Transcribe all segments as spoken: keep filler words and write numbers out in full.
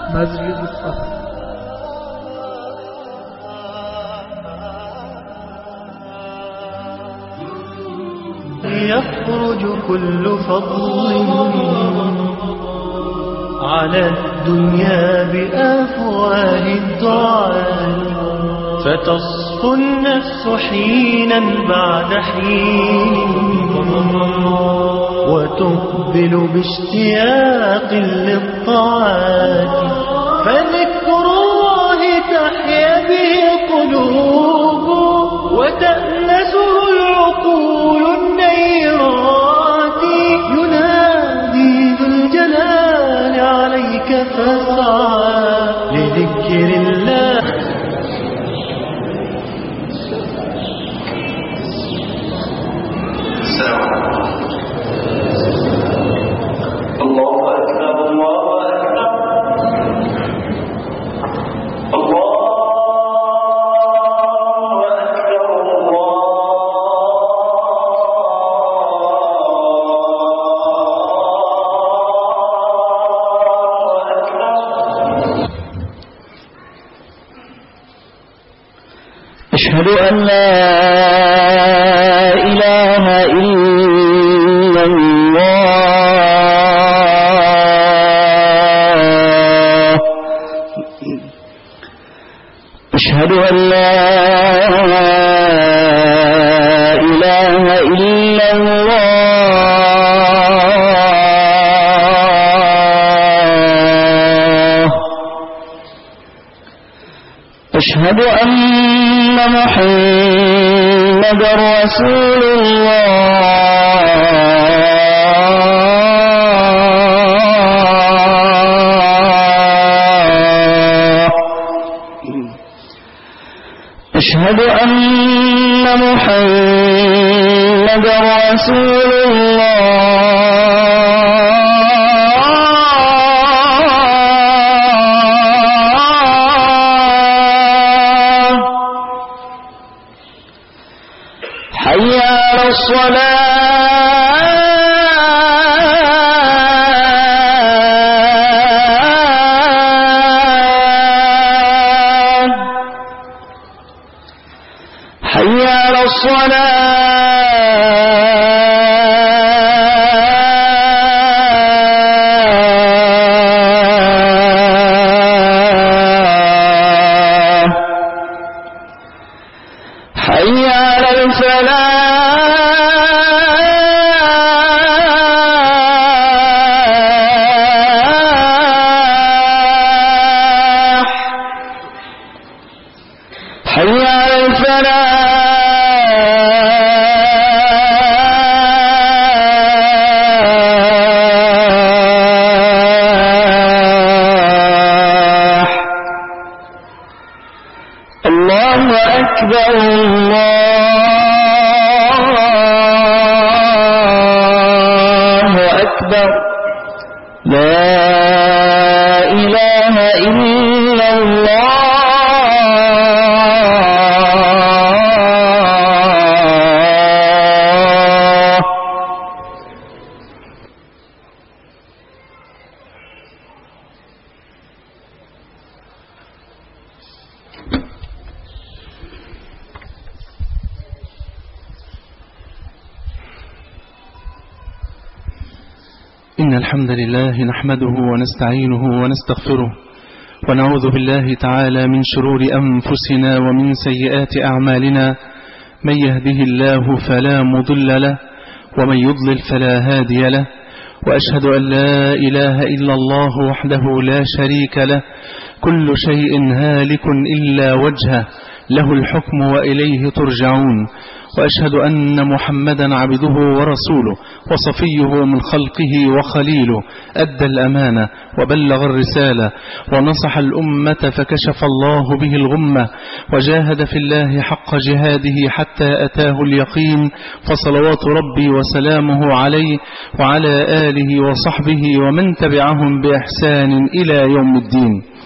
مسجد الصف. يخرج كل فضل على الدنيا بأفواه الدعاء، فتصفو النفس حينا بعد حين وتقبل باشتياق للطاعات، فذكر الله تحيا به القلوب وتأنسه العقول النيرات. ينادي ذو الجلال عليك فاسعى لذكر الله. الله أكبر الله أكبر الله أكبر الله أكبر. أشهد أن لا إله إلا الله. أشهد أن لا إله إلا الله. أشهد أن محمد رسول الله. أشهد أن محمد رسول الله. حي على الصلاة. حي على الصلاة. حي على الفلاح. حي على الفلاح. الله أكبر الله أكبر. لا إله إلا الله. إن الحمد لله نحمده ونستعينه ونستغفره ونعوذ بالله تعالى من شرور أنفسنا ومن سيئات أعمالنا. من يهده الله فلا مضل له ومن يضلل فلا هادي له، وأشهد أن لا إله إلا الله وحده لا شريك له، كل شيء هالك إلا وجهه، له الحكم وإليه ترجعون. وأشهد أن محمدا عبده ورسوله وصفيه من خلقه وخليله، أدى الأمانة وبلغ الرسالة ونصح الأمة فكشف الله به الغمة، وجاهد في الله حق جهاده حتى أتاه اليقين. فصلوات ربي وسلامه عليه وعلى آله وصحبه ومن تبعهم بإحسان إلى يوم الدين.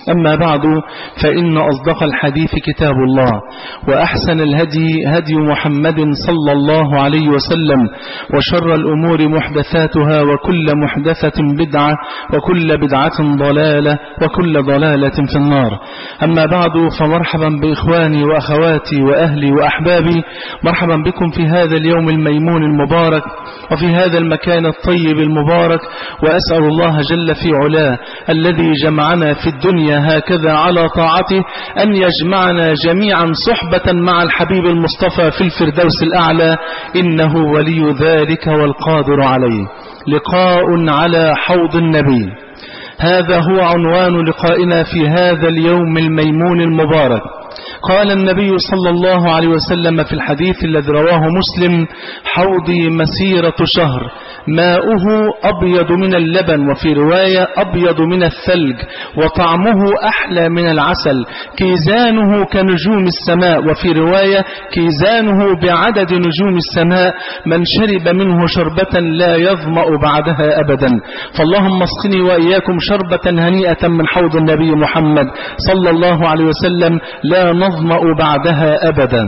أما بعد فإن أصدق الحديث كتاب الله، وأحسن الهدي هدي محمد صلى الله عليه وسلم، وشر الأمور محدثاتها، وكل محدثة بدعة، وكل بدعة ضلالة، وكل ضلالة في النار. أما بعد فمرحبا بإخواني وأخواتي وأهلي وأحبابي، مرحبا بكم في هذا اليوم الميمون المبارك وفي هذا المكان الطيب المبارك. وأسأل الله جل في علاه الذي جمعنا في الدنيا هكذا على طاعته أن يجمعنا جميعا صحبة مع الحبيب المصطفى في الفردوس الأعلى، إنه ولي ذلك والقادر عليه. لقاء على حوض النبي، هذا هو عنوان لقائنا في هذا اليوم الميمون المبارك. قال النبي صلى الله عليه وسلم في الحديث الذي رواه مسلم: حوضي مسيرة شهر، ماؤه أبيض من اللبن، وفي رواية أبيض من الثلج، وطعمه أحلى من العسل، كيزانه كنجوم السماء، وفي رواية كيزانه بعدد نجوم السماء، من شرب منه شربة لا يظمأ بعدها أبدا. فاللهم اسقني وإياكم شربة هنيئة من حوض النبي محمد صلى الله عليه وسلم لا نظمأ بعدها أبدا.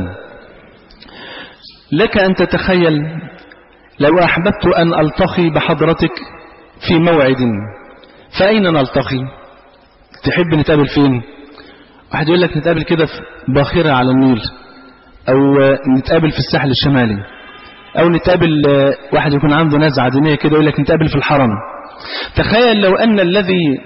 لك أن تتخيل لو أحببت أن ألتقي بحضرتك في موعد، فأين نلتقي؟ تحب نتقابل فين؟ واحد يقول لك نتقابل كده في باخرة على النيل، أو نتقابل في الساحل الشمالي، أو نتقابل واحد يكون عنده نزعة دينية كده يقول لك نتقابل في الحرم. تخيل لو أن الذي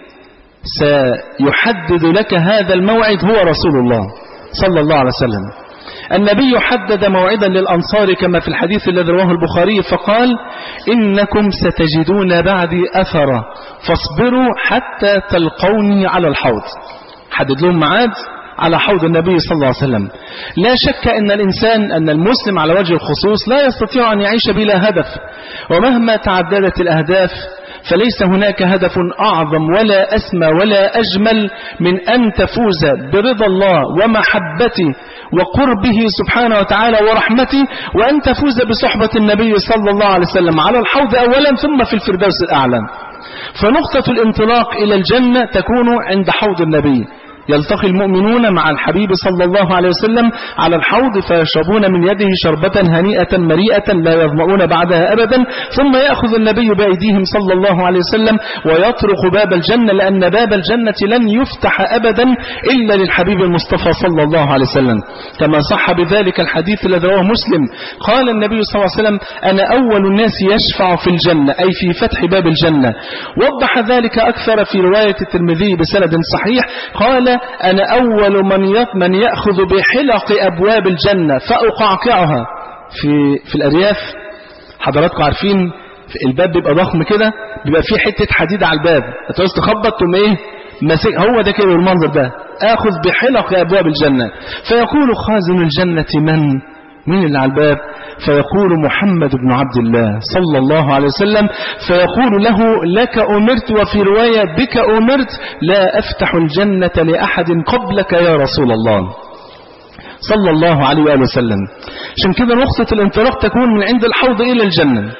سيحدد لك هذا الموعد هو رسول الله صلى الله عليه وسلم. النبي حدد موعدا للأنصار كما في الحديث الذي رواه البخاري فقال: إنكم ستجدون بعدي أثرا فاصبروا حتى تلقوني على الحوض. حدد لهم معاد على حوض النبي صلى الله عليه وسلم. لا شك أن الإنسان أن المسلم على وجه الخصوص لا يستطيع أن يعيش بلا هدف، ومهما تعددت الأهداف فليس هناك هدف أعظم ولا أسمى ولا أجمل من أن تفوز برضا الله ومحبته وقربه سبحانه وتعالى ورحمته، وأن تفوز بصحبة النبي صلى الله عليه وسلم على الحوض أولا ثم في الفردوس الأعلى. فنقطة الانطلاق إلى الجنة تكون عند حوض النبي. يلتقي المؤمنون مع الحبيب صلى الله عليه وسلم على الحوض فيشربون من يده شربة هنيئة مريئة لا يظمؤون بعدها أبدا، ثم يأخذ النبي بأيديهم صلى الله عليه وسلم ويطرق باب الجنة، لأن باب الجنة لن يفتح أبدا إلا للحبيب المصطفى صلى الله عليه وسلم، كما صح بذلك الحديث الذي رواه مسلم. قال النبي صلى الله عليه وسلم: أنا أول الناس يشفع في الجنة، أي في فتح باب الجنة. وضح ذلك أكثر في رواية الترمذي بسند صحيح، قال: أنا أول من من يأخذ بحلق أبواب الجنة فأقعقعها. في في الأرياف حضراتكم عارفين الباب بيبقى ضخم كده، بيبقى فيه حتة حديد على الباب، هتعوز تخبط تقوم إيه ماسك، هو ده كده المنظر ده، آخذ بحلق أبواب الجنة. فيقول خازن الجنة: من من اللي على الباب؟ فيقول: محمد بن عبد الله صلى الله عليه وسلم. فيقول له: لك أمرت، وفي رواية: بك أمرت، لا أفتح الجنة لأحد قبلك يا رسول الله صلى الله عليه وآله وسلم. عشان كده نقطة الانطلاق تكون من عند الحوض إلى الجنة.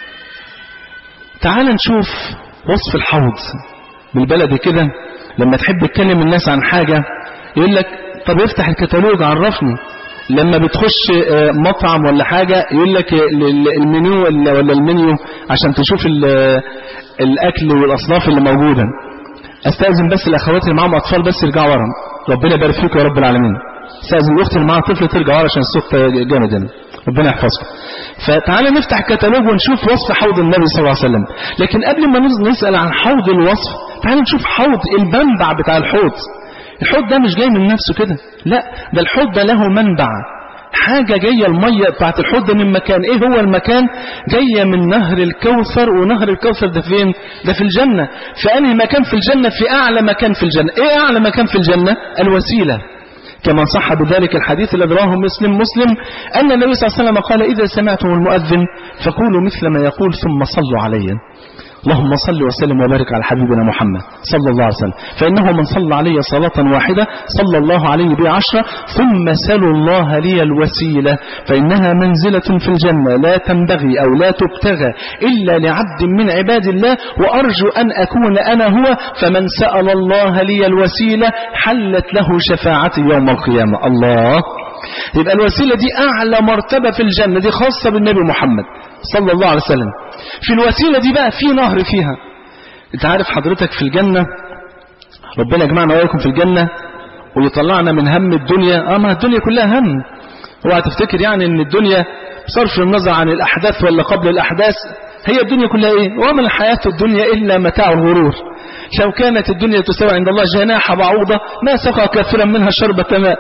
تعال نشوف وصف الحوض بالبلد كده. لما تحب تكلم الناس عن حاجة يقول لك: طب افتح الكتالوج عرفني. لما بتخش مطعم ولا حاجة يقول لك المنيو ولا المنيو عشان تشوف الأكل والأصناف اللي موجودة. أستأذن بس الأخوات اللي معهم أطفال بس يرجعوا ورا، ربنا يبارك فيكم يا رب العالمين. أستأذن الأخت اللي معها طفل ترجع ورا عشان الصوت جامد، ربنا يحفظكم. فتعالى نفتح الكتالوج ونشوف وصف حوض النبي صلى الله عليه وسلم. لكن قبل ما نسأل عن حوض الوصف، تعالى نشوف حوض المنبع بتاع الحوض. الحوض ده مش جاي من نفسه كده، لا، ده الحوض ده له منبع، حاجة جاية. المية بتاعت الحوض ده من مكان. ايه هو المكان؟ جاية من نهر الكوثر، ونهر الكوثر ده فين؟ ده في الجنة. فأنهي مكان في الجنة؟ في أعلى مكان في الجنة. ايه أعلى مكان في الجنة؟ الوسيلة، كما صح بذلك الحديث الذي رواه مسلم مسلم أن النبي صلى الله عليه وسلم قال: إذا سمعتم المؤذن فقولوا مثل ما يقول ثم صلوا علي. اللهم صل وسلم وبارك على حبيبنا محمد صلى الله عليه وسلم، فإنه من صلى علي صلاة واحدة صلى الله عليه بها عشرة. ثم سلوا الله لي الوسيلة فإنها منزلة في الجنة لا تنبغي أو لا تبتغى إلا لعبد من عباد الله، وأرجو أن أكون أنا هو، فمن سأل الله لي الوسيلة حلت له شفاعتي يوم القيامة. الله، يبقى الوسيلة دي أعلى مرتبة في الجنة، دي خاصة بالنبي محمد صلى الله عليه وسلم. في الوسيلة دي بقى في نهر فيها. انت عارف حضرتك في الجنة، ربنا يجمعنا وإياكم في الجنة ويطلعنا من هم الدنيا. اه ما الدنيا كلها هم. اوعى تفتكر يعني ان الدنيا بصرف النظر عن الأحداث ولا قبل الأحداث، هي الدنيا كلها ايه؟ وما الحياة الدنيا إلا متاع الغرور. لو كانت الدنيا تساوي عند الله جناح بعوضة ما سقى كافرا منها شربة ماء.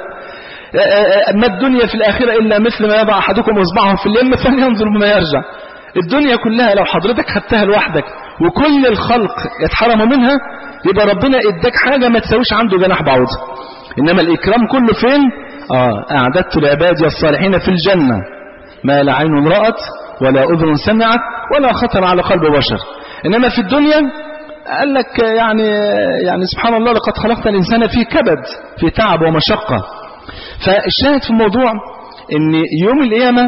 ما الدنيا في الآخرة إلا مثل ما يضع أحدكم إصبعه في اليم فلينظر بما يرجع. الدنيا كلها لو حضرتك خدتها لوحدك وكل الخلق يتحرموا منها، يبقى ربنا اداك حاجة ما تساويش عنده جناح بعوضة. إنما الإكرام كله فين؟ آه أعددت لعبادي الصالحين في الجنة ما لا عين رأت ولا أذن سمعت ولا خطر على قلب بشر. إنما في الدنيا قال لك يعني يعني سبحان الله لقد خلقت الإنسان في كبد، في تعب ومشقة. فالشاهد في الموضوع ان يوم القيامة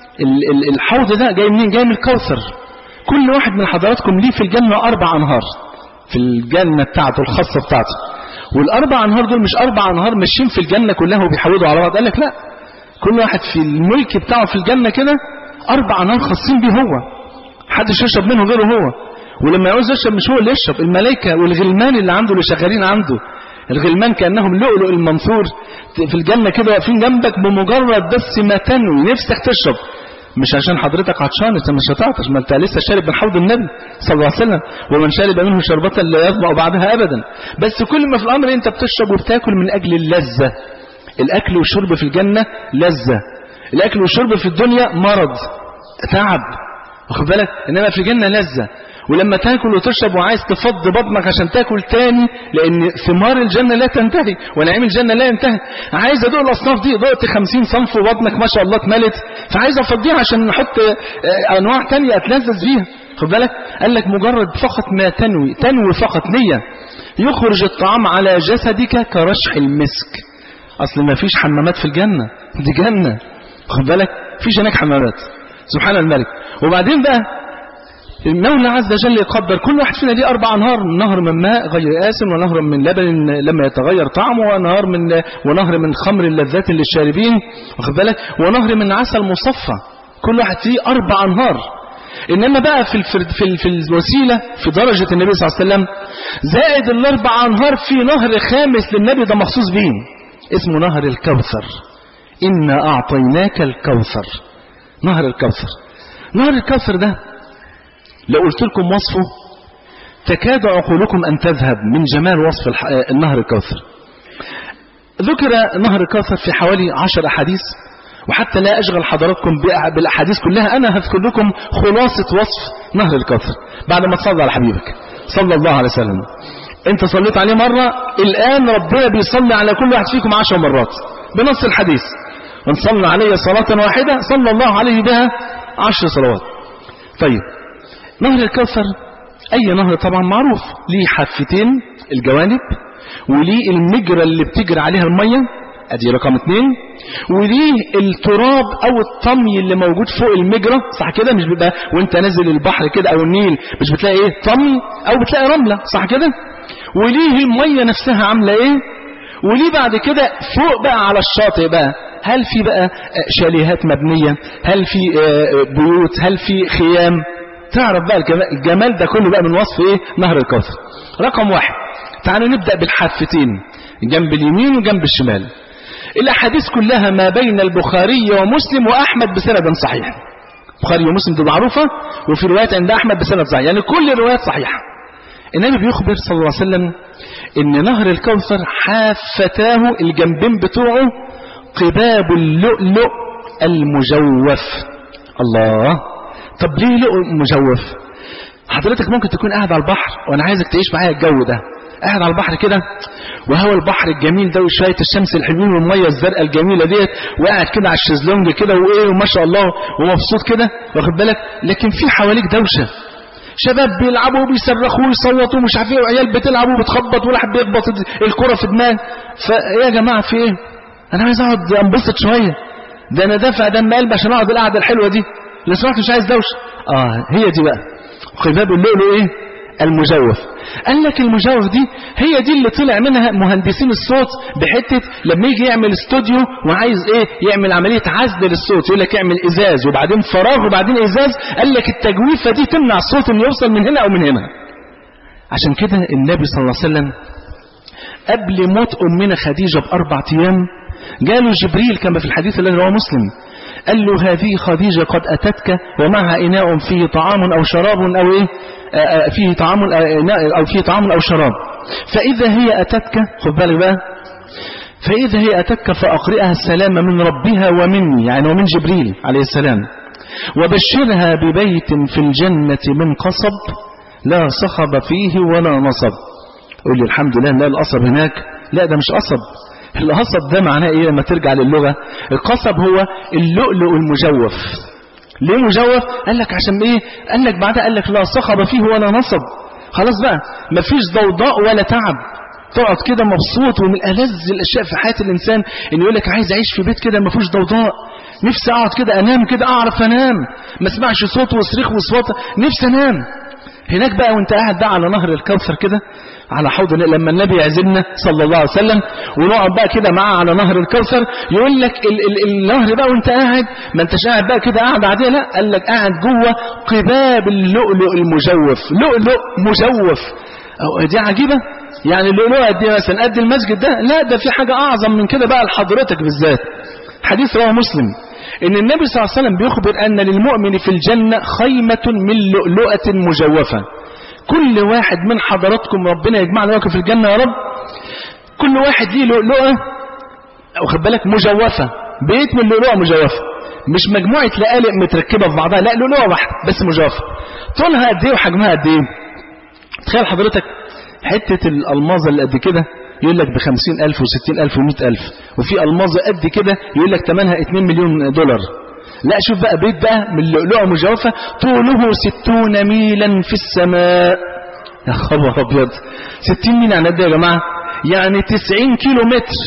الحوض ده جاي منين؟ جاي من الكوثر. كل واحد من حضراتكم ليه في الجنة أربع أنهار في الجنة بتاعته الخاصة بتاعته، والأربع أنهار دول مش أربع أنهار ماشيين في الجنة كلها وبيحودوا على بعض. قال لك لا، كل واحد في الملك بتاعه في الجنة كده أربع أنهار خاصين بيه هو، محدش يشرب منه غيره هو. ولما يعوز يشرب مش هو اللي يشرب، الملائكة والغلمان اللي عنده اللي شغالين عنده. الغلمان كأنهم لؤلؤ المنثور في الجنة كده واقفين جنبك، بمجرد بس ما تنوي نفسك تشرب، مش عشان حضرتك عطشان، انت مش هتعطش، ما انت لسه شارب من حوض النبي صلى الله عليه وسلم، ومن شارب منه شربة لا يظمأ بعدها ابدا. بس كل ما في الامر انت بتشرب وبتاكل من اجل اللذة. الاكل والشرب في الجنة لذة، الاكل والشرب في الدنيا مرض تعب، واخد بالك؟ انما في الجنة لذة. ولما تاكل وتشرب وعايز تفض بطنك عشان تاكل تاني، لان ثمار الجنة لا تنتهي ونعيم الجنة لا ينتهي. عايز ادوق الاصناف دي، دقت خمسين صنف وبطنك ما شاء الله اتملت، فعايز افضيها عشان نحط انواع تانية اتلذذ بيها، خد بالك؟ قال لك مجرد فقط ما تنوي، تنوي فقط نية، يخرج الطعام على جسدك كرشح المسك. اصل ما فيش حمامات في الجنة، دي جنة، خد بالك؟ فيش هناك حمامات، سبحان الملك. وبعدين بقى المولى عز وجل يقدر كل واحد فينا ليه أربع أنهار، نهر من ماء غير آسن، ونهر من لبن لما يتغير طعمه، ونهر من ونهر من خمر اللذات للشاربين، واخد بالك؟ ونهر من عسل مصفى. كل واحد فيه أربع أنهار. إنما بقى في الفرد في, في الوسيلة في درجة النبي صلى الله عليه وسلم زائد الأربع أنهار في نهر خامس للنبي ده مخصوص بيه، اسمه نهر الكوثر. إنا أعطيناك الكوثر، نهر الكوثر. نهر الكوثر ده لو قلت لكم وصفه تكاد عقولكم أن تذهب من جمال وصف النهر الكوثر. ذكر نهر الكوثر في حوالي عشر أحاديث، وحتى لا أشغل حضراتكم بالأحاديث كلها، أنا هذكر لكم خلاصة وصف نهر الكوثر بعد ما تصلي على حبيبك صلى الله عليه وسلم. أنت صليت عليه مرة، الآن ربنا بيصلي على كل واحد فيكم عشر مرات بنص الحديث. من صلى عليه صلاة واحدة صلى الله عليه بها عشر صلوات. طيب نهر الكوثر أي نهر طبعا معروف، ليه حفتين الجوانب، وليه المجرى اللي بتجري عليها المية، ادي رقم اتنين، وليه التراب او الطمي اللي موجود فوق المجرى، صح كده؟ مش بيبقى وانت نازل البحر كده او النيل مش بتلاقي ايه؟ طمي او بتلاقي رملة، صح كده؟ وليه المية نفسها عاملة ايه؟ وليه بعد كده فوق بقى على الشاطئ بقى هل في بقى شاليهات مبنية، هل في بيوت، هل في خيام؟ تعرف بقى الجمال ده كله بقى من وصف ايه؟ نهر الكوثر. رقم واحد، تعالوا نبدأ بالحافتين جنب اليمين وجنب الشمال. الاحاديث كلها ما بين البخاري ومسلم واحمد بسند صحيح. البخاري ومسلم دي معروفة، وفي روايات عند احمد بسند صحيح، يعني كل الروايات صحيحة. النبي بيخبر صلى الله عليه وسلم ان نهر الكوثر حافتاه الجنبين بتوعه قباب اللؤلؤ المجوف. الله، طب ليه لؤلؤ مجوف؟ حضرتك ممكن تكون قاعد على البحر، وانا عايزك تعيش معايا الجو ده، قاعد على البحر كده وهو البحر الجميل ده وشويه الشمس الحلوين والميه الزرقاء الجميله ديت، وقاعد كده على الشезлونج كده وايه وما شاء الله ومبسوط كده، واخد بالك؟ لكن في حواليك دوشه، شباب بيلعبوا وبيصرخوا ويصوتوا ومش عارف ايه، وعيال بتلعب وبتخبط وواحد بيخبط الكرة في دماغ. فيا جماعة في ايه؟ انا عايز اقعد انبسط شوية، ده انا دافع دم قلبي عشان اقعد القعدة الحلوة دي، اللي سمعت مش عايز دوشة. اه هي دي بقى قباب اللؤلؤ ايه؟ المجوف. قال لك المجوف دي هي دي اللي طلع منها مهندسين الصوت بحتة لما يجي يعمل استوديو وعايز ايه؟ يعمل عملية عزل للصوت، يقول لك اعمل ازاز وبعدين فراغ وبعدين ازاز. قال لك التجويفة دي تمنع الصوت انه يوصل من هنا او من هنا. عشان كده النبي صلى الله عليه وسلم قبل موت امنا خديجة باربع ايام جاله جبريل كما في الحديث الذي رواه مسلم، قال له هذه خديجة قد أتتك ومعها إناء فيه طعام أو شراب أو إيه فيه طعام أو فيه طعام أو شراب، فإذا هي أتتك خد بالك بقى، فإذا هي أتتك فأقرئها السلام من ربها ومني، يعني ومن جبريل عليه السلام، وبشرها ببيت في الجنة من قصب لا صخب فيه ولا نصب. قول لي الحمد لله لا القصب هناك، لا ده مش قصب. القصب ده معناه ايه لما ترجع للغة؟ القصب هو اللؤلؤ المجوف. ليه مجوف؟ قال لك عشان ايه؟ قال لك بعدها قال لك لا صخب فيه ولا نصب. خلاص بقى مفيش ضوضاء ولا تعب، تقعد كده مبسوط. ومن ألذ الاشياء في حياة الانسان انه يقول لك عايز اعيش في بيت كده ما فيهوش ضوضاء، نفسي اقعد كده انام كده اعرف انام ما اسمعش صوت وصريخ وصوت، نفسي انام. هناك بقى وانت قاعد بقى على نهر الكوثر كده على حوض لما النبي يعزمنا صلى الله عليه وسلم ونقعد بقى كده معاه على نهر الكوثر، يقول لك ال ال النهر بقى وانت قاعد ما انتش قاعد بقى كده قاعد عاديه، لا قال لك قاعد جوه قباب اللؤلؤ المجوف، لؤلؤ مجوف. دي عجيبه يعني. اللؤلؤ قد ايه مثلا؟ قد المسجد ده؟ لا ده في حاجه اعظم من كده بقى لحضرتك بالذات. حديث رواه مسلم ان النبي صلى الله عليه وسلم بيخبر ان للمؤمن في الجنه خيمه من لؤلؤه مجوفه. كل واحد من حضراتكم ربنا يجمعنا وياكم في الجنة يا رب، كل واحد ليه لؤلؤة واخد بالك مجوفة، بيت من لؤلؤة مجوفة، مش مجموعة لقالق متركبة في بعضها، لا لؤلؤة واحدة بس مجوفة. طولها قد ايه وحجمها قد ايه؟ تخيل حضرتك حتة الألماظة اللي قد كده يقول لك بخمسين ألف وستين ألف ومئة ألف، وفي ألماظة قد كده يقول لك ثمنها اتنين مليون دولار. لا شوف بقى بيت بقى من لؤلؤة مجوفة طوله ستون ميلا في السماء. يا خبر ابيض، ستين ميل يعني قد ايه يا جماعة؟ يعني تسعين كيلو متر.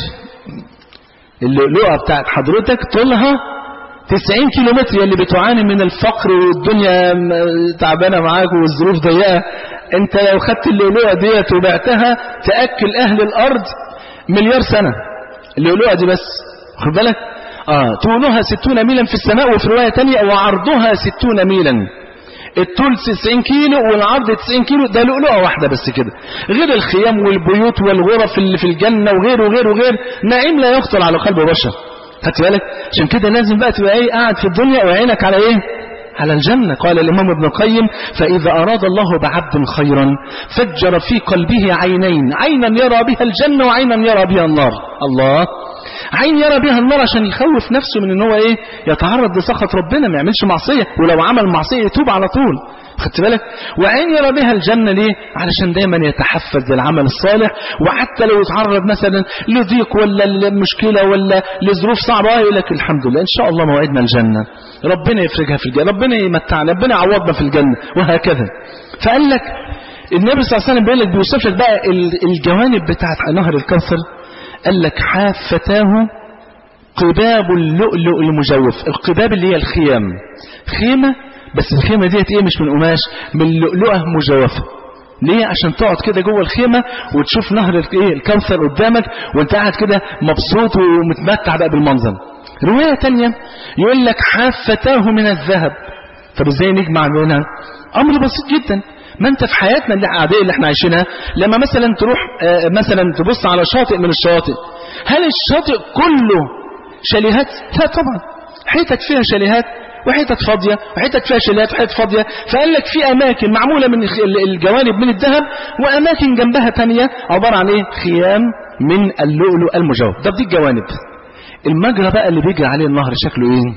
اللؤلؤة بتاعت حضرتك طولها تسعين كيلو متر. اللي بتعاني من الفقر والدنيا تعبانة معاك والظروف ضيقة، انت لو خدت اللؤلؤة ديت وبعتها تأكل اهل الارض مليار سنة. اللؤلؤة دي بس خد بالك آه طولها ستون ميلا في السماء، وفي رواية تانية وعرضها ستون ميلا. الطول تسعين كيلو والعرض تسعين كيلو، ده لؤلؤة واحدة بس كده، غير الخيام والبيوت والغرف اللي في الجنة وغير وغير وغير، نعيم لا يخطر على قلب بشر. خدت بالك؟ عشان كده لازم بقى تبقى ايه قاعد في الدنيا وعينك على ايه؟ على الجنة. قال الإمام ابن القيم فإذا أراد الله بعبد خيرا فجر في قلبه عينين، عينا يرى بها الجنة وعينا يرى بها النار. الله، عين يرى بها النار عشان يخوف نفسه من ان هو ايه يتعرض لسخط ربنا، ما يعملش معصية، ولو عمل معصية يتوب على طول. خدت بالك؟ وعين يرى بها الجنة ليه؟ علشان دايما يتحفز للعمل الصالح، وحتى لو يتعرض مثلا لضيق ولا لمشكلة ولا لظروف صعبة يقول لك الحمد لله ان شاء الله موعدنا الجنة، ربنا يفرجها في الجنة، ربنا يمتعنا، ربنا يعوضنا في الجنة، وهكذا. فقال لك النبي صلى الله عليه وسلم بيقول لك بيوصف لك بقى الجوانب بتاعت نهر الكوثر، قال لك حافتاه قباب اللؤلؤ المجوف. القباب اللي هي الخيام، خيمة بس الخيمة ديت ايه؟ مش من قماش، من لؤلؤة مجوفة. ليه؟ عشان تقعد كده جوه الخيمة وتشوف نهر ايه الكوثر قدامك وانت قاعد كده مبسوط ومتمتع بقى بالمنظر. رواية تانية يقول لك حافتاه من الذهب. طب ازاي نجمع بينها؟ امر بسيط جدا. ما انت في حياتنا العادية اللي احنا عايشينها لما مثلا تروح اه مثلا تبص على شاطئ من الشواطئ، هل الشاطئ كله شاليهات؟ لا طبعا، حيتك فيها شاليهات وحيتك فاضية وحيتك فيها شاليهات وحيتك فاضية. فقال لك في اماكن معمولة من الجوانب من الذهب، واماكن جنبها تانية عبارة عن ايه؟ خيام من اللؤلؤ المجوف. ده دي الجوانب. المجرى بقى اللي بيجري عليه النهر شكله ايه؟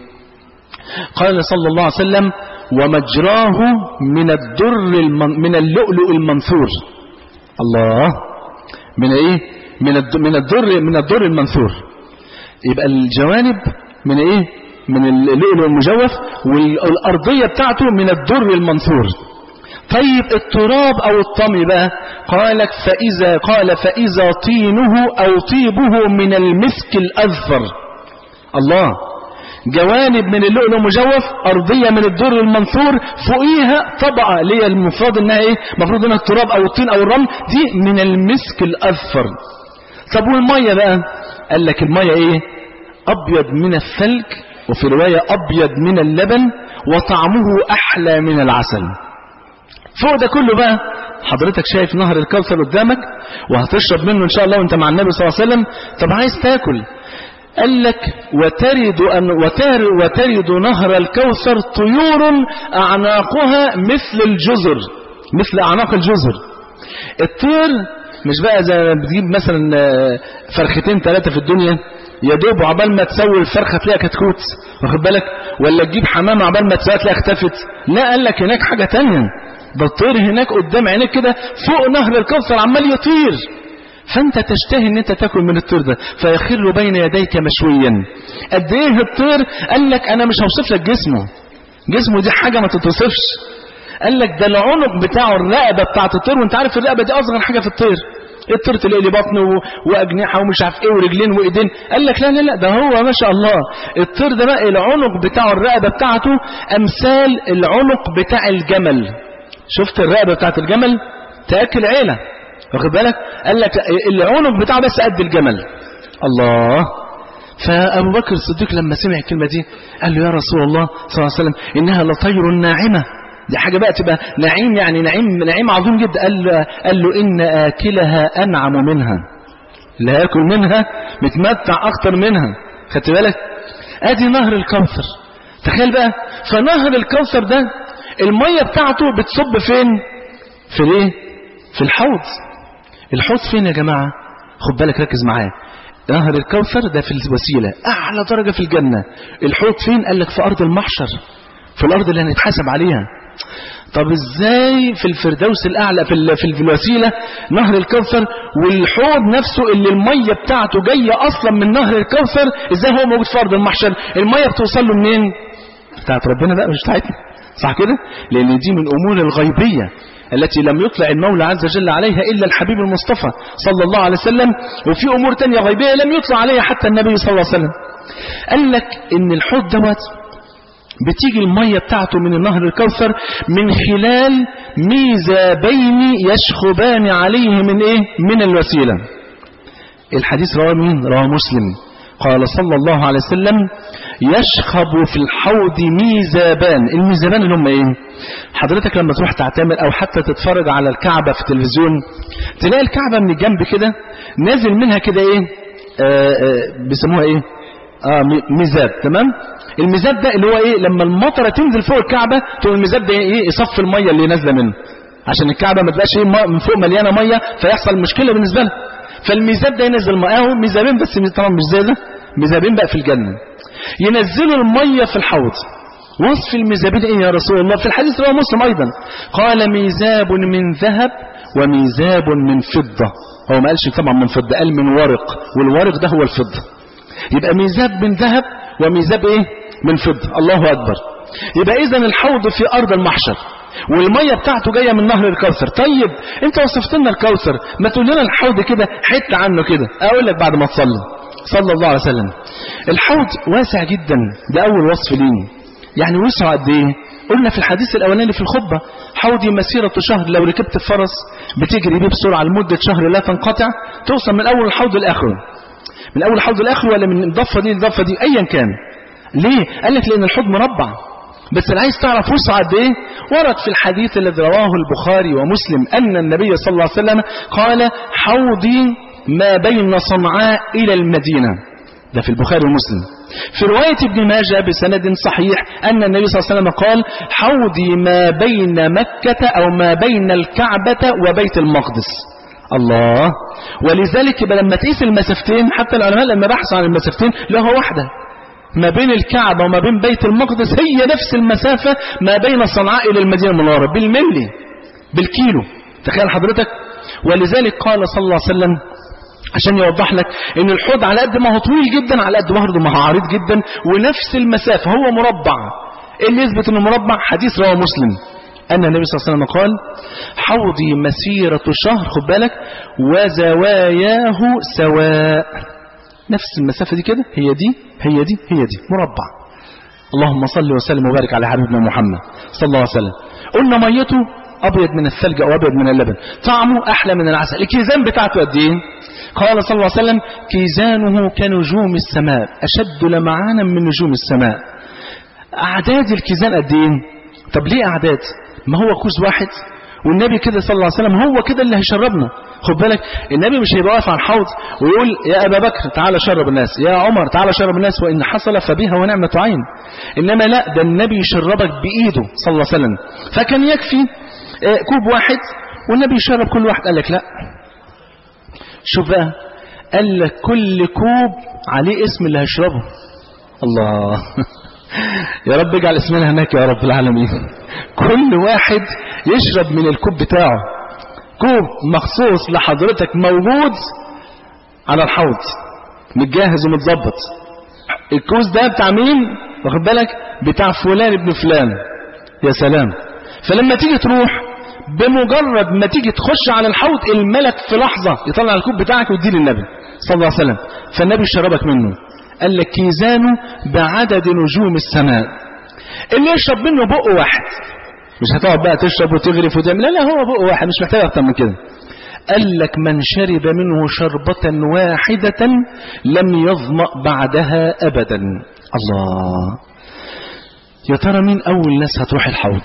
قال صلى الله عليه وسلم ومجراه من الدر المن من اللؤلؤ المنثور. الله، من ايه؟ من الدر من الدر من الدر المنثور. يبقى الجوانب من ايه؟ من اللؤلؤ المجوف، والارضيه بتاعته من الدر المنثور. طيب التراب او الطمي بقى، قال لك فاذا قال فاذا طينه او طيبه من المسك الاذفر. الله، جوانب من اللؤلؤ مجوف، ارضيه من الدر المنثور، فوقيها طبقه اللي هي المفروض انها ايه، المفروض انها التراب او الطين او الرمل دي من المسك الاذفر. طب والميه بقى، قال لك الميه ايه، ابيض من الثلج، وفي روايه ابيض من اللبن، وطعمه احلى من العسل. فوق ده كله بقى حضرتك شايف نهر الكوثر قدامك وهتشرب منه ان شاء الله وانت مع النبي صلى الله عليه وسلم. طب عايز تاكل، قال لك وترد أن وتر وترد نهر الكوثر طيور اعناقها مثل الجزر، مثل اعناق الجزر. الطير مش بقى زي ما بتجيب مثلا فرختين ثلاثه في الدنيا يا دوب عبال ما تسوي الفرخه تلاقيها كتكوت، واخد بالك، ولا تجيب حمامه عبال ما تسويها تلاقيها اختفت. لا، قال لك هناك حاجه ثانيه، ده الطير هناك قدام عينيك كده فوق نهر الكوثر عمال يطير، فانت تشتهي ان انت تاكل من الطير ده، فيخر بين يديك مشويا. قد ايه الطير؟ قال لك انا مش هوصف لك جسمه، جسمه دي حاجه ما تتوصفش. قال لك ده العنق بتاعه، الرقبه بتاعت الطير، وانت عارف الرقبه دي اصغر حاجه في الطير. الطير تلاقي لي بطن و... واجنحه ومش عارف ايه ورجلين وايدين. قال لك لا لا لا، ده هو ما شاء الله الطير ده بقى العنق بتاعه، الرقبه بتاعته امثال العنق بتاع الجمل. شفت الرقبه بتاعت الجمل تاكل عيله، واخد بالك. قال لك العنق بتاعه بس قد الجمل. الله. فابو بكر الصديق لما سمع الكلمه دي قال له يا رسول الله صلى الله عليه وسلم انها لطير ناعمه، دي حاجه بقى تبقى نعيم، يعني نعيم نعيم عظيم جدا. قال له, قال له ان اكلها انعم منها، اللي هياكل منها متمتع اكتر منها. خدت بالك؟ ادي نهر الكوثر. تخيل بقى، فنهر الكوثر ده الميه بتاعته بتصب فين؟ في الايه؟ في الحوض. الحوض فين يا جماعه؟ خد بالك، ركز معايا. نهر الكوثر ده في الوسيله اعلى درجه في الجنه. الحوض فين؟ قال لك في ارض المحشر، في الارض اللي هنتحاسب عليها. طب ازاي في الفردوس الاعلى في في الوسيله نهر الكوثر، والحوض نفسه اللي الميه بتاعته جايه اصلا من نهر الكوثر، ازاي هو موجود في ارض المحشر؟ الميه بتوصل له منين؟ بتاعت ربنا بقى، مش بتاعتنا، صح كده؟ لان دي من امور الغيبيه التي لم يطلع المولى عز وجل عليها الا الحبيب المصطفى صلى الله عليه وسلم، وفي امور تانية غيبيه لم يطلع عليها حتى النبي صلى الله عليه وسلم. قال لك ان الحوض دوت بتيجي المية بتاعته من النهر الكوثر من خلال ميزابين يشخبان عليه من ايه؟ من الوسيلة. الحديث رواه مين؟ رواه مسلم. قال صلى الله عليه وسلم يشخب في الحوض ميزابان. الميزابان اللي هم ايه؟ حضرتك لما تروح تعتمر او حتى تتفرج على الكعبة في التلفزيون تلاقي الكعبة من الجنب كده نازل منها كده ايه؟ آآ آآ بيسموها ايه؟ اه ميزاب. تمام. الميزاب ده اللي هو ايه؟ لما المطره تنزل فوق الكعبه تقول الميزاب ده ايه؟ يصفي الميه اللي نازله منه، عشان الكعبه ما تبقاش ايه من فوق مليانه ميه فيحصل مشكله بالنسبه لها. فالميزاب ده ينزل ميه، اهو ميزابين، بس طبعا مش زي ده، ميزابين بقى في الجنه ينزلوا الميه في الحوض. وصف الميزابين ايه يا رسول الله؟ في الحديث رواه مسلم ايضا، قال ميزاب من ذهب وميزاب من فضه. هو ما قالش طبعا من فضه، قال من ورق، والورق ده هو الفضه. يبقى ميزاب من ذهب وميزاب ايه؟ من فضه. الله اكبر. يبقى اذا الحوض في ارض المحشر والميه بتاعته جايه من نهر الكوثر. طيب انت وصفت لنا الكوثر، ما تقول لنا الحوض كده حته عنه كده. اقول لك بعد ما تصلي صلى الله عليه وسلم. الحوض واسع جدا، ده اول وصف ليه. يعني وسعه قد ايه؟ قلنا في الحديث الاولاني في الخطبه حوضي مسيره شهر، لو ركبت الفرس بتجري بيه بسرعه لمده شهر لا تنقطع، توصل من اول الحوض لاخره، من اول الحوض لاخره، ولا من الضفه دي للضفه دي، ايا كان. ليه؟ قال لك لان الحوض مربع. بس اللي عايز تعرف وسعه قد ايه، ورد في الحديث الذي رواه البخاري ومسلم ان النبي صلى الله عليه وسلم قال حوضي ما بين صنعاء الى المدينه. ده في البخاري ومسلم. في روايه ابن ماجه بسند صحيح ان النبي صلى الله عليه وسلم قال حوضي ما بين مكه او ما بين الكعبه وبيت المقدس. الله. ولذلك يبقى لما تقيس المسافتين، حتى العلماء لما بحثوا عن المسافتين لها واحده ما بين الكعبة وما بين بيت المقدس، هي نفس المسافة ما بين صنعاء إلى المدينة المنورة، بالملي بالكيلو. تخيل حضرتك. ولذلك قال صلى الله عليه وسلم عشان يوضح لك ان الحوض على قد ما هو طويل جدا على قد برضه ما هو عريض جدا، ونفس المسافة، هو مربع. ايه اللي يثبت انه مربع؟ حديث رواه مسلم أن النبي صلى الله عليه وسلم قال حوضي مسيرة شهر، خد بالك، وزواياه سواء، نفس المسافة دي كده، هي دي هي دي هي دي مربع. اللهم صل وسلم وبارك على حبيبنا محمد صلى الله عليه وسلم. قلنا ميته أبيض من الثلج أو أبيض من اللبن، طعمه أحلى من العسل. الكيزان بتاعته قد إيه؟ قال صلى الله عليه وسلم كيزانه كنجوم السماء أشد لمعانا من نجوم السماء. أعداد الكيزان قد إيه؟ طب ليه أعداد؟ ما هو كوز واحد، والنبي كده صلى الله عليه وسلم هو كده اللي هيشربنا. خد بالك النبي مش هيبقى واقف على الحوض ويقول يا أبا بكر تعالى شرب الناس، يا عمر تعالى شرب الناس، وإن حصل فبها ونعمة عين. إنما لا، ده النبي يشربك بإيده صلى الله عليه وسلم. فكان يكفي كوب واحد والنبي يشرب كل واحد. قال لك لا، شوف بقى، قال لك كل كوب عليه اسم اللي هيشربه. الله يا رب اجعل اسمنا هناك يا رب العالمين. كل واحد يشرب من الكوب بتاعه، كوب مخصوص لحضرتك موجود على الحوض متجهز ومتظبط. الكوز ده بتاع مين؟ واخد بالك؟ بتاع فلان ابن فلان. يا سلام. فلما تيجي تروح، بمجرد ما تيجي تخش على الحوض، الملك في لحظة يطلع الكوب بتاعك ويديه للنبي صلى الله عليه وسلم. فالنبي يشربك منه. قال لك كيزانه بعدد نجوم السماء. اللي يشرب منه بق واحد، مش هتقعد بقى تشرب وتغرف وتعمل، لا لا، هو بق واحد مش محتاج اكتر من كده. قال لك من شرب منه شربة واحدة لم يظمأ بعدها أبدا. الله. يا ترى مين أول ناس هتروح الحوض؟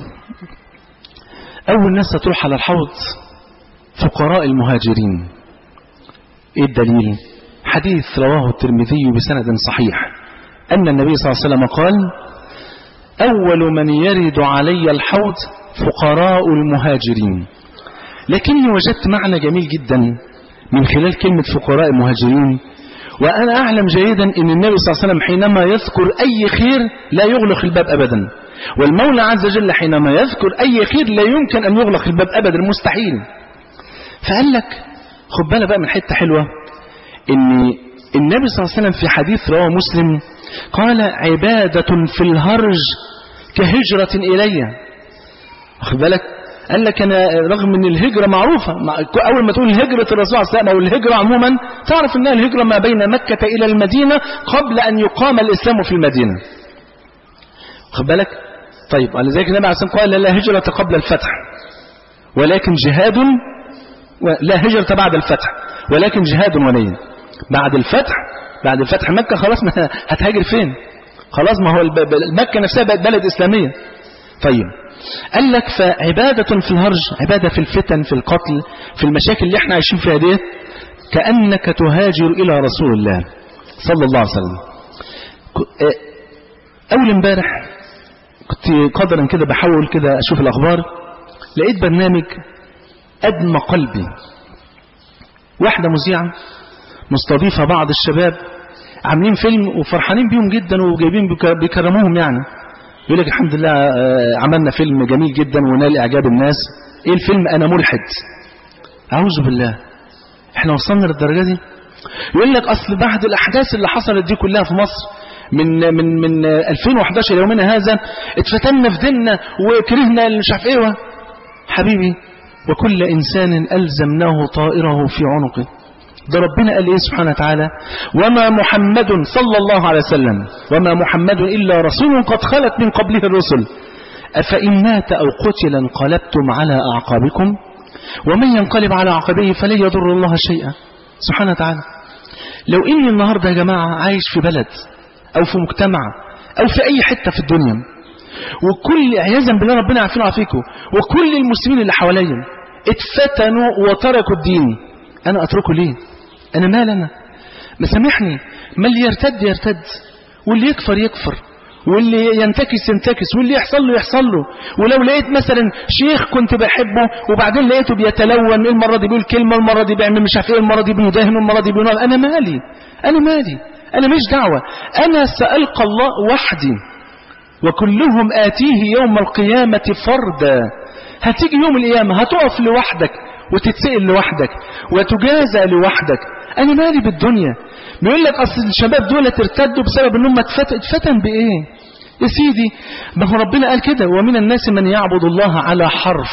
أول ناس هتروح على الحوض فقراء المهاجرين. إيه الدليل؟ حديث رواه الترمذي بسند صحيح أن النبي صلى الله عليه وسلم قال أول من يرد علي الحوض فقراء المهاجرين. لكني وجدت معنى جميل جدا من خلال كلمة فقراء المهاجرين، وأنا أعلم جيدا أن النبي صلى الله عليه وسلم حينما يذكر أي خير لا يغلق الباب أبدا، والمولى عز وجل حينما يذكر أي خير لا يمكن أن يغلق الباب أبدا، مستحيل. فقال لك خد بالك بقى من حتة حلوة، ان النبي صلى الله عليه وسلم في حديث رواه مسلم قال عبادة في الهرج كهجرة إلي. واخد بالك؟ قال لك أنا رغم ان الهجرة معروفة، أول ما تقول هجرة الرسول صلى الله عليه وسلم أو الهجرة عموما تعرف أنها الهجرة ما بين مكة إلى المدينة قبل أن يقام الإسلام في المدينة. واخد بالك؟ طيب ولذلك النبي عليه الصلاة والسلام قال لا هجرة قبل الفتح ولكن جهاد، لا هجرة بعد الفتح ولكن جهاد ونية. بعد الفتح، بعد الفتح مكة خلاص، ما هتهاجر فين؟ خلاص، ما هو مكة نفسها بقت بلد إسلامية. طيب قال لك فعبادة في الهرج، عبادة في الفتن، في القتل، في المشاكل اللي احنا عايشين فيها دي، كأنك تهاجر إلى رسول الله صلى الله عليه وسلم. أول امبارح كنت قدرا كده بحاول كده أشوف الأخبار، لقيت برنامج أدمى قلبي. واحدة مذيعة مستضيفة بعض الشباب عاملين فيلم وفرحانين بيهم جدا وجايبين بيكرموهم، يعني يقول لك الحمد لله عملنا فيلم جميل جدا ونال إعجاب الناس. إيه الفيلم؟ أنا ملحد. أعوذ بالله، إحنا وصلنا للدرجة دي؟ يقول لك أصل بعد الأحداث اللي حصلت دي كلها في مصر من من من ألفين وإحدى عشر يومنا هذا اتفتنا في ديننا وكرهنا اللي مش عارف إيه. حبيبي، وكل إنسان ألزمناه طائره في عنقه. ده ربنا قال إيه سبحانه وتعالى؟ وما محمد صلى الله عليه وسلم وما محمد إلا رسول قد خلت من قبله الرسل أفإن مات أو قتل انقلبتم على أعقابكم ومن ينقلب على عقبيه فلن يضر الله شيئا. سبحانه وتعالى. لو إني النهاردة يا جماعة عايش في بلد أو في مجتمع أو في أي حتة في الدنيا، وكل عياذا بالله ربنا عارفين عافيكم، وكل المسلمين اللي حواليا اتفتنوا وتركوا الدين، أنا أتركه ليه؟ أنا مال أنا؟ مسامحني، ما اللي يرتد يرتد، واللي يكفر يكفر، واللي ينتكس ينتكس، واللي يحصل له يحصل له. ولو لقيت مثلا شيخ كنت بحبه وبعدين لقيته بيتلون، المرة دي بيقول كلمة، المرة دي بيعمل مش عارف ايه، المرة دي بيدهن، المرة دي بينام، أنا مالي؟ أنا مالي؟ أنا مش دعوة. أنا سألقى الله وحدي وكلهم آتيه يوم القيامة فردا. هتيجي يوم القيامة هتقف لوحدك وتتسئل لوحدك وتجازى لوحدك. أنا مالي بالدنيا؟ بيقول لك أصل الشباب دول ارتدوا بسبب أنهم اتفتن. بإيه؟ يا سيدي ما هو ربنا قال كده ومن الناس من يعبد الله على حرف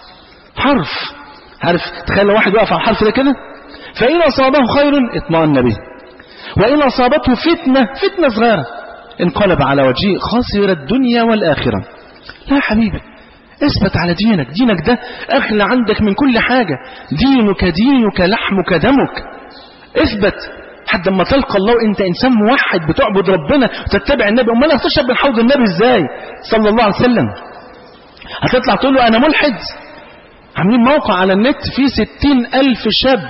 حرف عارف تخيل لو واحد واقف على الحرف ده كده فإن أصابه خير اطمأن به وإن أصابته فتنة فتنة صغيرة انقلب على وجهه خاسر الدنيا والآخرة. لا يا حبيبي اثبت على دينك، دينك ده أغلى عندك من كل حاجة، دينك دينك لحمك دمك. اثبت حتى لما تلقى الله انت انسان موحد بتعبد ربنا وتتبع النبي. امال هتشرب من حوض النبي ازاي صلى الله عليه وسلم؟ هتطلع تقول له انا ملحد؟ عاملين موقع على النت فيه ستين الف شاب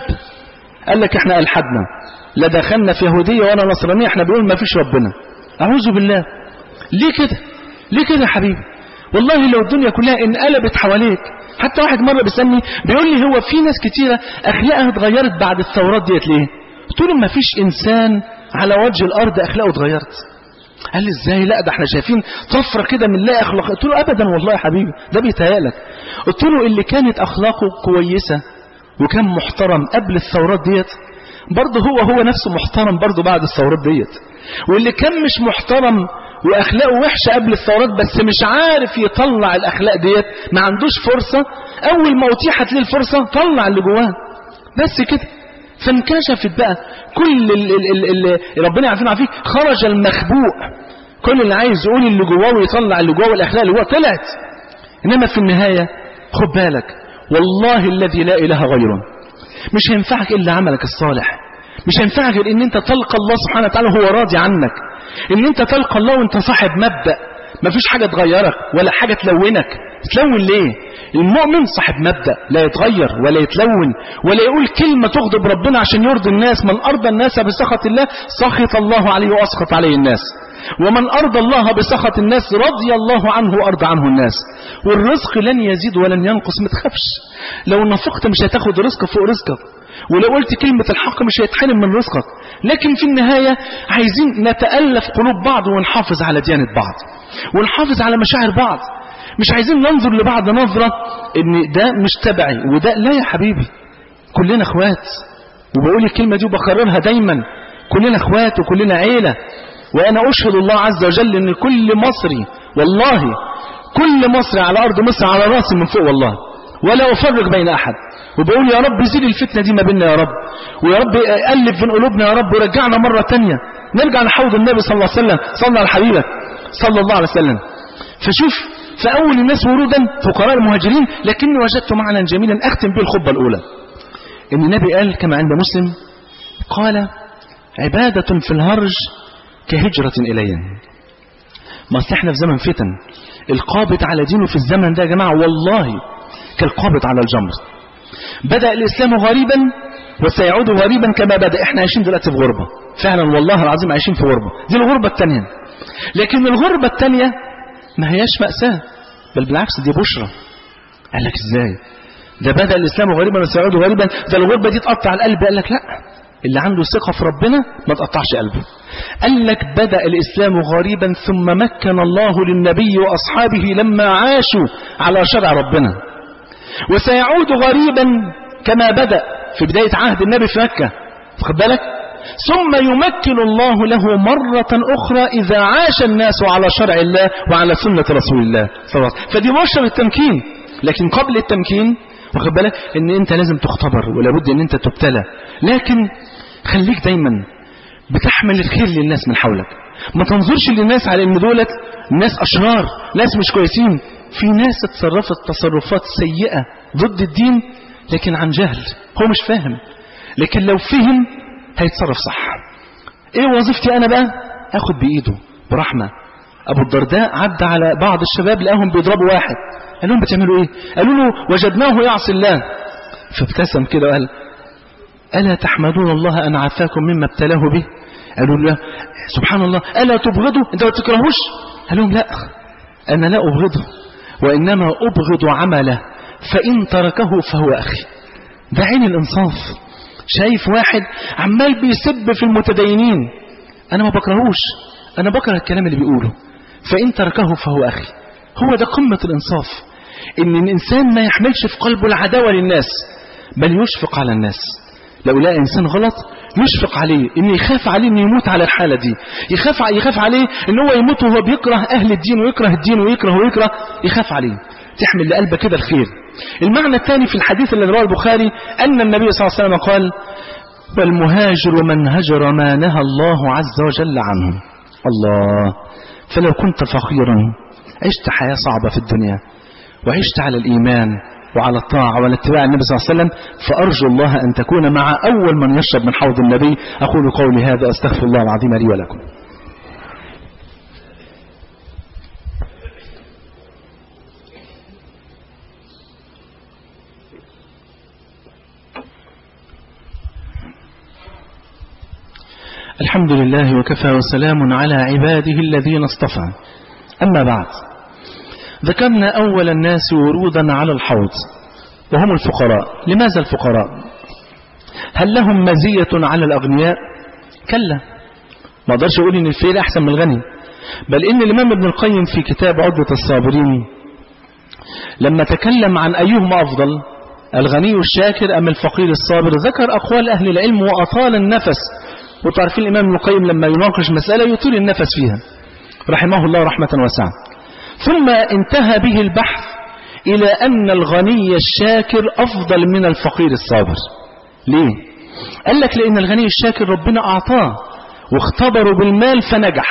قال لك احنا الحدنا لا دخلنا في يهودية ولا نصرانية، احنا بيقول ما فيش ربنا. اعوذ بالله. ليه كده؟ ليه كده يا حبيبي؟ والله لو الدنيا كلها انقلبت حواليك. حتى واحد مرة بيسألني بيقول لي هو في ناس كتيرة اخلاقها اتغيرت بعد الثورات ديت ليه؟ قلت له ما فيش انسان على وجه الارض اخلاقه اتغيرت. قال لي ازاي؟ لا ده احنا شايفين طفره كده من لا اخلاق. قلت له ابدا والله يا حبيبي ده بيتهيألك. قلت له اللي كانت اخلاقه كويسه وكان محترم قبل الثورات ديت برضه هو هو نفسه محترم برضه بعد الثورات ديت، واللي كان مش محترم واخلاقه وحشه قبل الثورات بس مش عارف يطلع الاخلاق ديت، ما عندوش فرصه، اول ما اتيحت ليه الفرصه طلع اللي جواه بس كده. فانكشفت بقى كل اللي ربنا يعافينا فيه، خرج المخبوء، كل اللي عايز يقول اللي جواه ويطلع اللي جواه والاخلاق اللي جواه طلعت. انما في النهايه خد بالك والله الذي لا اله غيره مش هينفعك الا عملك الصالح، مش هينفعك غير ان انت تلقى الله سبحانه وتعالى هو راضي عنك، ان انت تلقى الله وانت صاحب مبدأ ما فيش حاجه تغيرك ولا حاجه تلونك. تلون ليه؟ المؤمن صاحب مبدأ لا يتغير ولا يتلون ولا يقول كلمة تغضب ربنا عشان يرضي الناس. من أرضى الناس بسخط الله سخط الله عليه وأسخط عليه الناس، ومن أرضى الله بسخط الناس رضي الله عنه وأرضى عنه الناس. والرزق لن يزيد ولن ينقص، ما تخافش. لو نفقت مش هتاخد رزقك فوق رزقك، ولو قلت كلمة الحق مش هيتحرم من رزقك. لكن في النهاية عايزين نتألف قلوب بعض ونحافظ على ديانة بعض ونحافظ على مشاعر بعض. مش عايزين ننظر لبعض نظرة ان ده مش تبعي وده لا يا حبيبي، كلنا اخوات. وبقول الكلمة دي وبكررها دايما، كلنا اخوات وكلنا عيلة. وانا اشهد الله عز وجل ان كل مصري والله كل مصري على ارض مصر على راسي من فوق والله، ولا افرق بين احد. وبقول يا رب زيد الفتنة دي ما بيننا يا رب، ويا رب ألف بين قلوبنا يا رب، ورجعنا مرة تانية نرجع لحوض النبي صلى الله عليه وسلم. صلى على حبيبك صلى الله عليه وسلم. فشوف فأول الناس ورودا فقراء المهاجرين. لكني وجدت معنى جميلا أختم به الخطبة الأولى، إن النبي قال كما عند مسلم قال عبادة في الهرج كهجرة إلي. ما احنا في زمن فتن، القابض على دينه في الزمن ده يا جماعة والله كالقابض على الجمر. بدأ الإسلام غريبا وسيعود غريبا كما بدأ. احنا عايشين دلوقتي في غربة فعلا والله العظيم، عايشين في غربة، دي الغربة الثانية. لكن الغربة الثانية ما هياش مأساة، بل بالعكس دي بشرة. قال لك ازاي؟ ده بدأ الإسلام غريبا وسيعود غريبا، ده الغربة دي تقطع القلب. قال لك لا، اللي عنده ثقة في ربنا ما تقطعش قلبه. قال لك بدأ الإسلام غريبا ثم مكن الله للنبي وأصحابه لما عاشوا على شرع ربنا، وسيعود غريبا كما بدأ في بداية عهد النبي في مكة. خد بالك، ثم يمكن الله له مرة أخرى إذا عاش الناس على شرع الله وعلى سنة رسول الله صلى الله عليه وسلم. فدي بشرة التمكين. لكن قبل التمكين واخد بالك ان انت لازم تختبر ولابد ان انت تبتلى. لكن خليك دايما بتحمل الخير للناس من حولك، ما تنظرش للناس على ان دولت ناس اشرار، ناس مش كويسين. في ناس اتصرفت تصرفات سيئة ضد الدين لكن عن جهل، هو مش فاهم، لكن لو فهم هيتصرف صح. ايه وظيفتي انا بقى؟ اخد بايده برحمة. ابو الدرداء عدى على بعض الشباب لقاهم بيضربوا واحد، قال لهم بتعملوا ايه؟ قالوا له وجدناه يعصي الله. فابتسم كده وقال ألا تحمدون الله أن عافاكم مما ابتلاه به؟ قالوا له سبحان الله. ألا تبغضه؟ أنت ما تكرهوش؟ قال لهم لا، أنا لا أبغضه وإنما أبغض عمله، فإن تركه فهو أخي. ده عين الإنصاف. شايف واحد عمال بيسب في المتدينين، أنا ما بكرهوش، أنا بكره الكلام اللي بيقوله، فإن تركه فهو أخي. هو ده قمة الإنصاف، إن الإنسان ما يحملش في قلبه العداوة للناس بل يشفق على الناس. لو لقى إنسان غلط يشفق عليه، إن يخاف عليه إنه يموت على الحالة دي، يخاف يخاف عليه إن هو يموت وهو بيكره أهل الدين ويكره الدين ويكره ويكره، يخاف عليه، تحمل لقلبه كده الخير. المعنى الثاني في الحديث الذي رواه البخاري أن النبي صلى الله عليه وسلم قال: والمهاجر من هجر ما نهى الله عز وجل عنه. الله، فلو كنت فقيرا عشت حياة صعبة في الدنيا وعشت على الإيمان وعلى الطاعة وعلى اتباع النبي صلى الله عليه وسلم، فأرجو الله أن تكون مع أول من يشرب من حوض النبي. أقول قولي هذا، أستغفر الله العظيم لي ولكم. الحمد لله وكفى وسلام على عباده الذين اصطفى. أما بعد، ذكرنا أول الناس ورودا على الحوض وهم الفقراء. لماذا الفقراء؟ هل لهم مزية على الأغنياء؟ كلا، ما اقدرش أقول إن الفقير أحسن من الغني، بل إن الإمام ابن القيم في كتاب عدة الصابرين لما تكلم عن أيهما أفضل، الغني الشاكر أم الفقير الصابر، ذكر أقوال أهل العلم وأطال النفس. وتعرفين الإمام ابن القيم لما يناقش مسألة يطيل النفس فيها رحمه الله رحمة واسعة. ثم انتهى به البحث إلى أن الغني الشاكر أفضل من الفقير الصابر. ليه؟ قال لك لأن الغني الشاكر ربنا أعطاه واختبروا بالمال فنجح،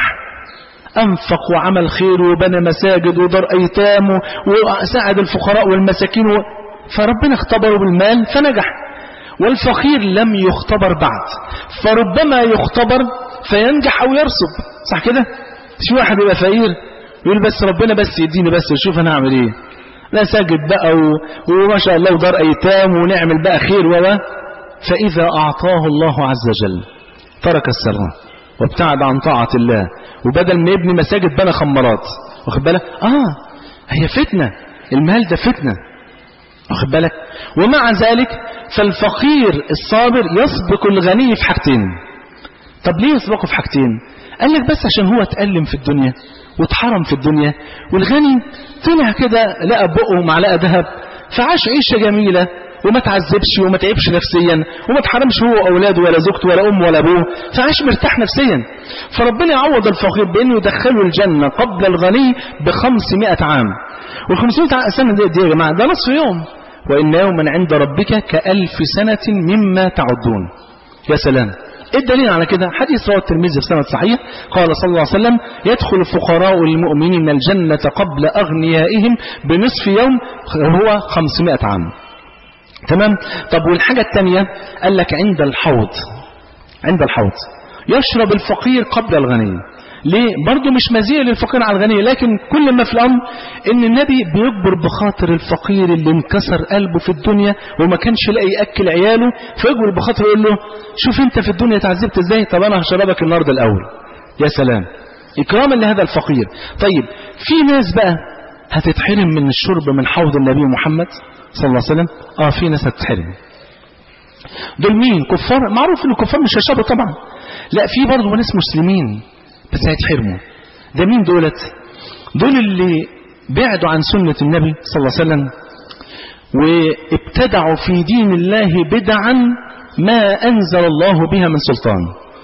أنفق وعمل خير وبنى مساجد ودار أيتام وساعد الفقراء والمساكين، فربنا اختبروا بالمال فنجح. والفقير لم يختبر بعد، فربما يختبر فينجح أو يرسب، صح كده؟ شو واحد يبقى فقير يقول بس ربنا بس يديني بس وشوف أنا أعمل إيه، لا ساجد بقى و... وما شاء الله ودار أيتام ونعمل بقى خير و فإذا أعطاه الله عز وجل ترك السر وابتعد عن طاعة الله، وبدل ما يبني مساجد بنى خمارات، واخد بالك؟ آه هي فتنة، المال ده فتنة، واخد بالك؟ ومع ذلك فالفقير الصابر يسبق الغني في حاجتين. طب ليه يسبقه في حاجتين؟ قال لك بس عشان هو اتألم في الدنيا واتحرم في الدنيا، والغني طلع كده لقى بقه معلقة ذهب فعاش عيشة جميلة وما تعذبش وما تعبش نفسيا وما اتحرمش هو واولاده ولا زوجته ولا امه ولا ابوه، فعاش مرتاح نفسيا. فربنا يعوض الفقير بانه يدخله الجنة قبل الغني بخمسمائة عام. والخمسمائة سنة دي, دي يا جماعة ده نصف يوم، وإن يوما عند ربك كألف سنة مما تعدون. يا سلام، ايه الدليل على كده؟ حديث رواه الترمذي في سند صحيح، قال صلى الله عليه وسلم: يدخل فقراء المؤمنين الجنة قبل أغنيائهم بنصف يوم، هو خمسمائة عام. تمام؟ طب والحاجة الثانية قال لك عند الحوض، عند الحوض يشرب الفقير قبل الغني. ليه؟ برضو مش مزية للفقير على الغني، لكن كل ما في الأمر ان النبي بيجبر بخاطر الفقير اللي انكسر قلبه في الدنيا وما كانش لاقي يأكل عياله، فيجبر بخاطره يقول له شوف انت في الدنيا تعذبت ازاي، طب انا هشربك النهارده الاول. يا سلام، اكراما لهذا الفقير. طيب في ناس بقى هتتحرم من الشرب من حوض النبي محمد صلى الله عليه وسلم. اه في ناس هتتحرم. دول مين؟ كفار. معروف ان الكفار مش هيشربوا طبعا، لا في برضه ناس مسلمين بس هيتحرموا. ده مين دولت؟ دول اللي بعدوا عن سنة النبي صلى الله عليه وسلم وابتدعوا في دين الله بدعا ما أنزل الله بها من سلطان.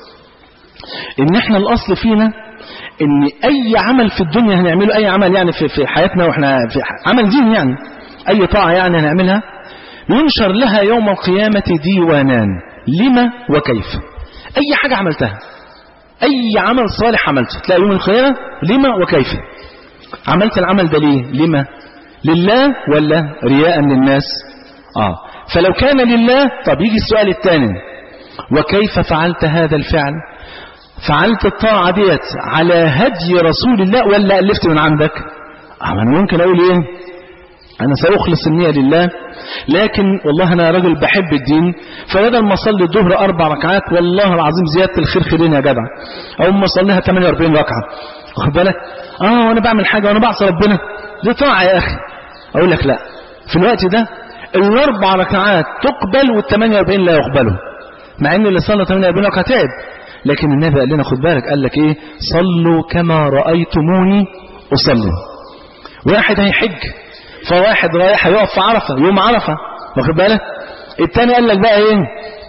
إن احنا الأصل فينا إن أي عمل في الدنيا هنعمله، أي عمل يعني في, في حياتنا وإحنا في عمل دين يعني أي طاعة يعني هنعملها، ينشر لها يوم القيامة ديوانان لما وكيف. أي حاجة عملتها، أي عمل صالح عملته تلاقي يوم القيامة لما وكيف. عملت العمل ده ليه؟ لما؟ لله ولا رياء للناس؟ آه فلو كان لله، طب يجي السؤال الثاني: وكيف فعلت هذا الفعل؟ فعلت الطاعة ديت على هدي رسول الله ولا ألفت من عندك؟ آه أنا ممكن أقول إيه؟ أنا سأخلص النية لله، لكن والله أنا راجل بحب الدين، فبدل ما أصلي الظهر أربع ركعات والله العظيم زيادة الخير خيرين يا جدع، أو ما أصليها ثمانية وأربعين ركعة، واخد بالك؟ آه وأنا بعمل حاجة وأنا بعصي ربنا، دي طاعة يا أخي. أقول لك لا، في الوقت ده الأربع ركعات تقبل والثمانية وأربعين لا يقبلوا، مع إن اللي صلى ثمانية وأربعين ركعة تعب، لكن النبي قال لنا خد بالك، قال لك إيه؟ صلوا كما رأيتموني أصلي. واحد هيحج، فواحد رايح هيقف في عرفة يوم عرفة، واخد بالك؟ التاني قال لك بقى ايه؟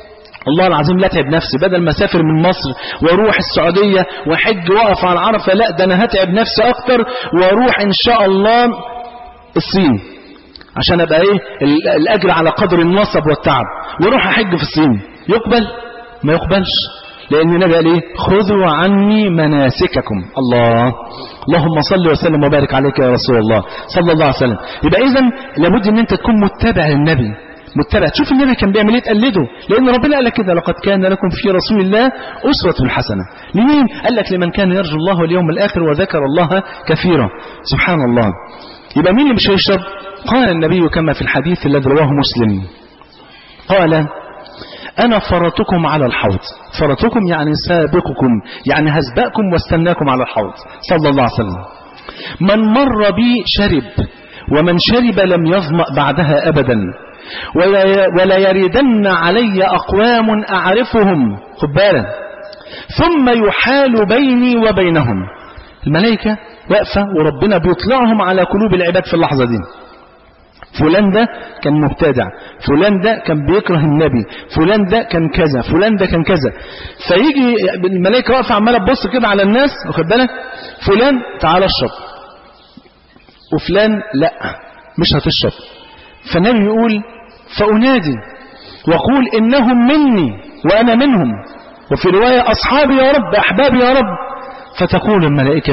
الله العظيم لا اتعب نفسي، بدل ما اسافر من مصر واروح السعودية وحج واقف على عرفة، لا ده انا هتعب نفسي اكتر واروح ان شاء الله الصين عشان ابقى ايه الاجر على قدر النصب والتعب، واروح احج في الصين. يقبل؟ ما يقبلش، لان النبي قال ايه؟ خذوا عني مناسككم. الله اللهم صل وسلم وبارك عليك يا رسول الله صلى الله عليه وسلم. يبقى اذا لابد ان انت تكون متبع للنبي، متبع تشوف النبي كان بيعمل ايه تقلده، لان ربنا قال لك كده لقد كان لكم في رسول الله اسوة حسنة. لمين؟ قال لك لمن كان يرجو الله واليوم الاخر وذكر الله كثيرا. سبحان الله. يبقى مين اللي مش هيشرب؟ قال النبي كما في الحديث الذي رواه مسلم، قال أنا فرطكم على الحوض. فرطكم يعني سابقكم، يعني هسبقكم واستناكم على الحوض صلى الله عليه وسلم. من مر بي شرب، ومن شرب لم يظمأ بعدها أبدا، ولا, ولا يردن علي أقوام أعرفهم، خد بالك، ثم يحال بيني وبينهم. الملائكة واقفة وربنا بيطلعهم على قلوب العباد في اللحظة دي. فلان ده كان مبتدع، فلان ده كان بيكره النبي، فلان ده كان كذا، فلان ده كان كذا. فيجي الملائكة واقفة عمالة تبص كده على الناس، واخد بالك، فلان تعال اشرب، وفلان لا مش هتشرب. فالنبي يقول فأنادي وأقول إنهم مني وأنا منهم، وفي رواية أصحابي يا رب أحبابي يا رب. فتقول الملائكة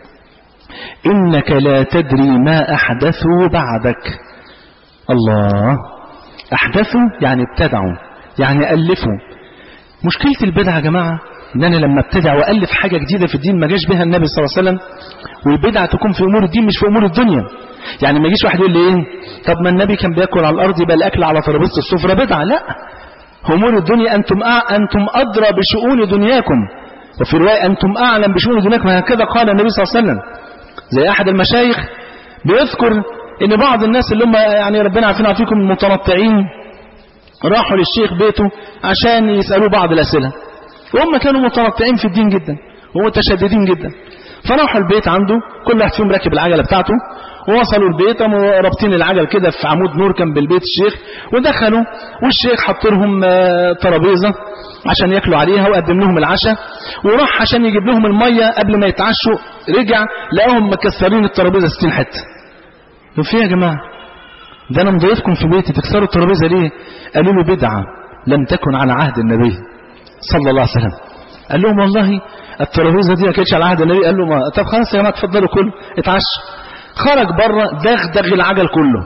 إنك لا تدري ما أحدثوا بعدك. الله، أحدثوا يعني ابتدعوا، يعني ألفوا. مشكلة البدعة يا جماعة إن أنا لما ابتدع وألف حاجة جديدة في الدين ما جاش بها النبي صلى الله عليه وسلم، والبدعة تكون في أمور الدين مش في أمور الدنيا. يعني ما يجيش واحد يقول لي إيه، طب ما النبي كان بيأكل على الأرض يبقى الأكل على ترابيزة السفرة بدعة. لا، أمور الدنيا أنتم أنتم أدرى بشؤون دنياكم، وفي رواية أنتم أعلم بشؤون دنياكم. هكذا قال النبي صلى الله عليه وسلم. زي أحد المشايخ بيذكر إن بعض الناس اللي هم يعني ربنا عافينا فيكم المتنطعين راحوا للشيخ بيته عشان يسألوه بعض الأسئلة، وهم كانوا متنطعين في الدين جدا ومتشددين جدا. فراحوا البيت عنده، كل واحد فيهم راكب العجلة بتاعته، ووصلوا البيت رابطين العجل كده في عمود نور كان بالبيت الشيخ، ودخلوا والشيخ حط لهم ترابيزة عشان ياكلوا عليها وقدم لهم العشاء، وراح عشان يجيب لهم المية قبل ما يتعشوا، رجع لقاهم مكسرين الترابيزة ستين حتة. فيه يا جماعة ده انا مضيفكم في بيتي تكسروا الترابيزة ليه؟ قالوا له بدعة لم تكن على عهد النبي صلى الله عليه وسلم. قال لهم والله الترابيزة دي ما كانتش على عهد النبي. قال له ما طب خلاص يا جماعة اتفضلوا كل اتعشوا. خرج بره دغدغ العجل كله،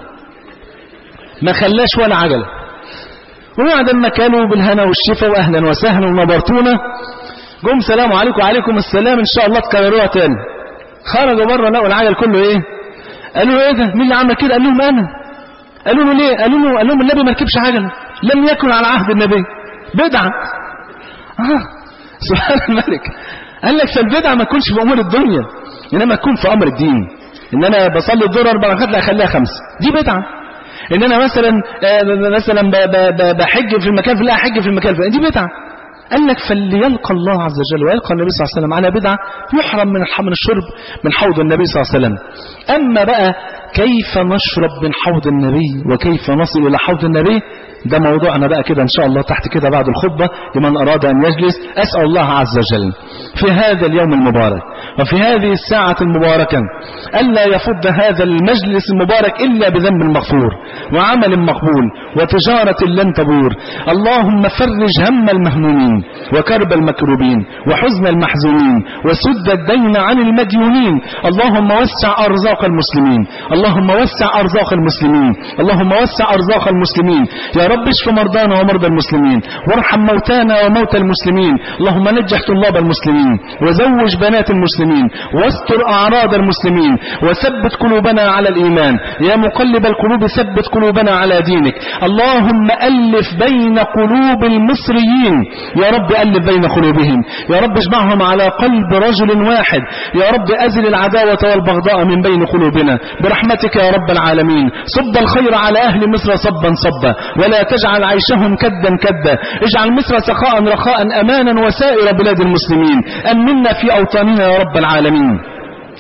ما خلاش ولا عجلة. وبعد ما كانوا بالهنا والشفا واهلا وسهلا ونبرتونا، قوم سلام عليكم وعليكم السلام ان شاء الله تكرروها تاني. خرجوا بره لقوا العجل كله ايه؟ قالوا له ايه ده؟ مين اللي عمل كده؟ قال لهم انا. قالوا له ليه؟ قالوا له قال لهم النبي ما ركبش عجله، لم يكن على عهد النبي، بدعه. اه سبحان الملك. قال لك فالبدعه ما تكونش في امور الدنيا، انما تكون في امر الدين. ان انا بصلي الظهر اربع ركعات لا اخليها خمسه، دي بدعه. ان انا مثلا مثلا بحج في المكان لا احج في المكان دي بدعه. قال لك فليلقى الله عز وجل ويلقى النبي صلى الله عليه وسلم على بدعة يحرم من من الشرب من حوض النبي صلى الله عليه وسلم. أما بقى كيف نشرب من حوض النبي وكيف نصل إلى حوض النبي، ده موضوعنا بقى كده إن شاء الله تحت كده بعد الخطبة لمن أراد أن يجلس. أسأل الله عز وجل في هذا اليوم المبارك وفي هذه الساعة المباركة ألا يفض هذا المجلس المبارك إلا بذنب مغفور وعمل مقبول وتجارة لن تبور. اللهم فرج هم المهمومين وكرب المكروبين وحزن المحزونين وسد الدين عن المديونين. اللهم وسع أرزاق المسلمين، اللهم وسع أرزاق المسلمين، اللهم وسع أرزاق المسلمين. يا رب اشف مرضانا ومرضى المسلمين وارحم موتانا وموتى المسلمين. اللهم نجح طلاب المسلمين وزوج بنات المسلمين واستر أعراض المسلمين وثبت قلوبنا على الإيمان. يا مقلب القلوب ثبت قلوبنا على دينك. اللهم ألف بين قلوب المصريين، يا رب ألف بين قلوبهم، يا رب اجمعهم على قلب رجل واحد. يا رب أزل العداوة والبغضاء من بين قلوبنا برحمتك يا رب العالمين. صب الخير على أهل مصر صبا صبا ولا تجعل عيشهم كدا كدا. اجعل مصر سخاء رخاء أمانا وسائر بلاد المسلمين. أمنا في أوطاننا يا رب العالمين.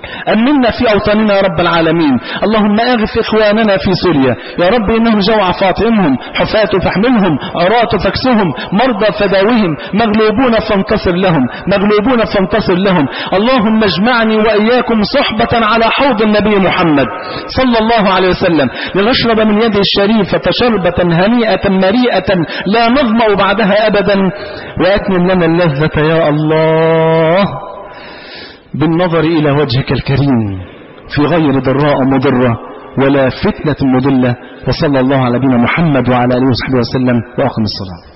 أمنا في أوطاننا يا رب العالمين. اللهم أغث إخواننا في سوريا يا رب، إنهم جوع فاطئمهم، حفاة فحملهم، عراة فاكسهم، مرضى فداوهم، مغلوبون فانتصر لهم، مغلوبون فانتصر لهم. اللهم اجمعني وإياكم صحبة على حوض النبي محمد صلى الله عليه وسلم لنشرب من يده الشريفة شربة هنيئة مريئة لا نظمأ بعدها أبدا، وأتمم لنا اللذة يا الله بالنظر إلى وجهك الكريم في غير ضراء مضرة ولا فتنة مضلة. وصلى الله على نبينا محمد وعلى آله وصحبه وسلم، وأقم الصلاة.